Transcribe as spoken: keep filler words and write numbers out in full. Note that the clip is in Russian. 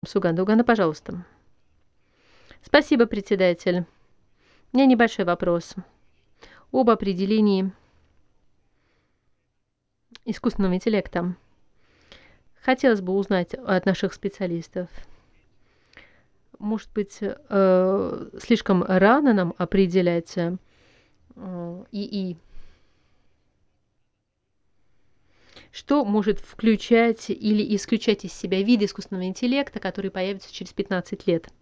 С Уганды. Уганда, пожалуйста. Спасибо, председатель. У меня небольшой вопрос об определении искусственного интеллекта. Хотелось бы узнать от наших специалистов. Может быть, э, слишком рано нам определять э, ИИ? Что может включать или исключать из себя виды искусственного интеллекта, которые появятся через пятнадцать лет?